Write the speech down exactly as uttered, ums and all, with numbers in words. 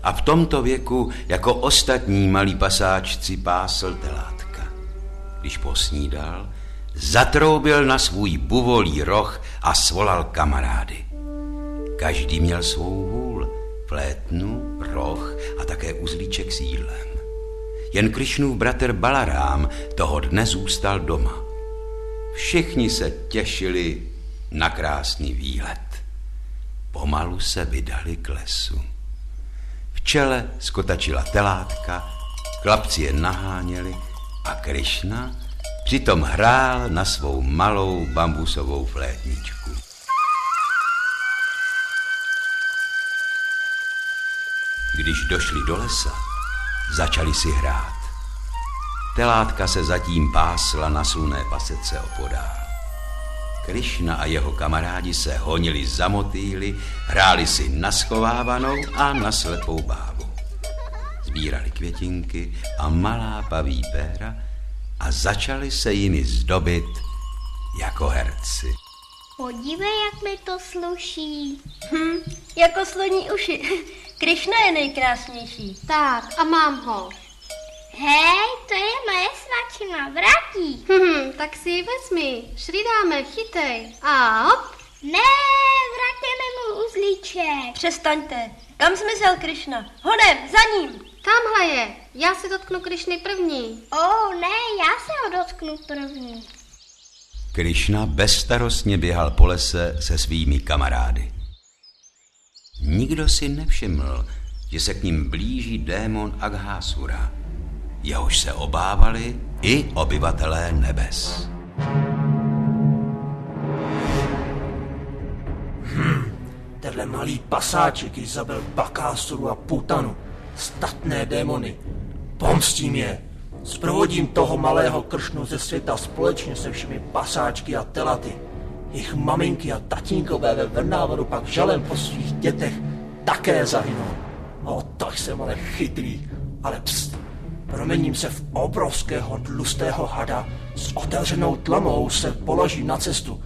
a v tomto věku jako ostatní malí pasáčci pásl telátka. Když posnídal, zatroubil na svůj buvolí roh a svolal kamarády. Každý měl svou hůl, flétnu, roh a také uzlíček s jídlem. Jen Krišnův bratr Balarám toho dne zůstal doma. Všichni se těšili na krásný výlet. Pomalu se vydali k lesu. V čele skotačila telátka, chlapci je naháněli a Krišna přitom hrál na svou malou bambusovou flétničku. Když došli do lesa, začali si hrát. Telátka se zatím pásla na slunné pasece opodál. Krišna a jeho kamarádi se honili za motýly, hráli si na schovávanou a na slepou bábu. Sbírali květinky a malá paví péra a začali se jimi zdobit jako herci. Podívej, jak mi to sluší. Hm, jako sloní uši. Krišna je nejkrásnější. Tak, a mám ho. Hej, to je moje svačina, vrátí. Hm, tak si ji vezmi, šridáme, chytej. A hop. Ne, vrátíme mu uzlíček. Přestaňte, kam zmizel Krišna? Honem, za ním. Tamhle je, já si dotknu Krišny první. Oh, ne, já se ho dotknu první. Krišna bezstarostně běhal po lese se svými kamarády. Nikdo si nevšiml, že se k ním blíží démon Aghasura, jehož se obávali i obyvatelé nebes. Hm, tenhle malý pasáček již zabil Bakásuru a Putanu, statné démony. Pomstím je. Zprovodím toho malého Kršnu ze světa společně se všemi pasáčky a telaty. Jejich maminky a tatínkové ve Vrnávodu pak žalem po svých dětech také zahynou. O, tak jsem ale chytrý. Ale pst, proměním se v obrovského tlustého hada, s otevřenou tlamou se položím na cestu